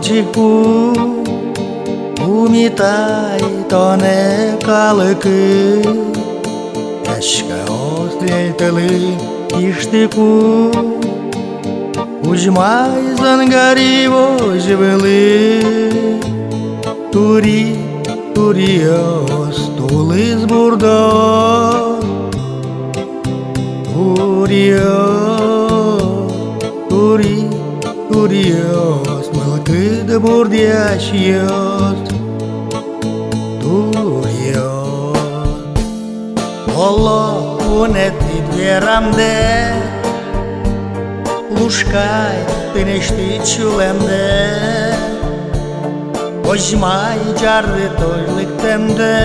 Torciku umitai tone kalıkı Eşka oslelteli iştiku Ujmai zangarivo jveli Turi, turios, tulis burdo Turios, mălcât de burdiașios Turios Olo, unetit vieramde Lușcai, tâneșticiulemde Ojmai jarritollictemde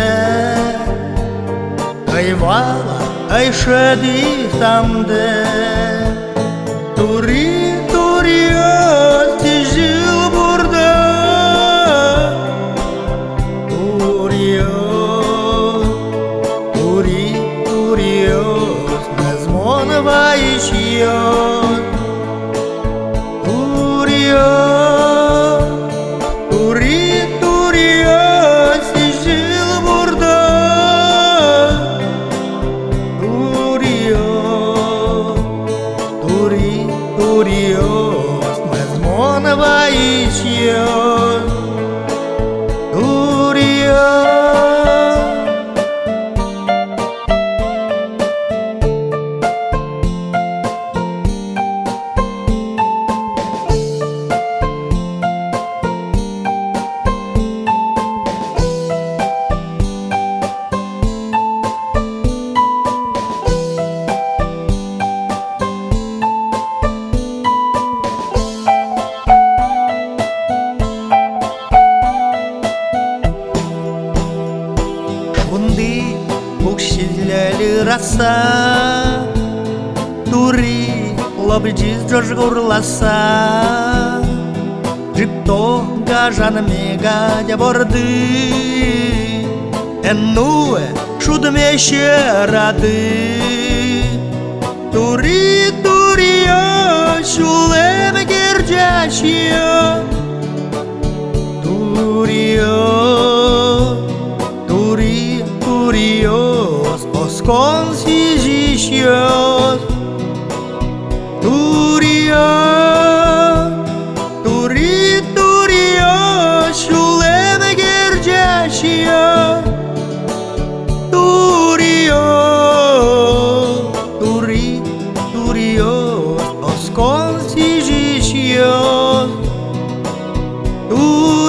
Ai vala, ai șădisamde Turios, tijil burda Turios, nezmon vaishios Turios, tijil burda Turios, nezmon vaishios Turios Undi bukshizleli rasa Turi lobjiz jojgurlasa Jikto gajan mega debordy Ennue shudmeşe rady Turios shulem gerjaşio Turios, osconsijicios Turios, shulem gerjaşio Turios, osconsijicios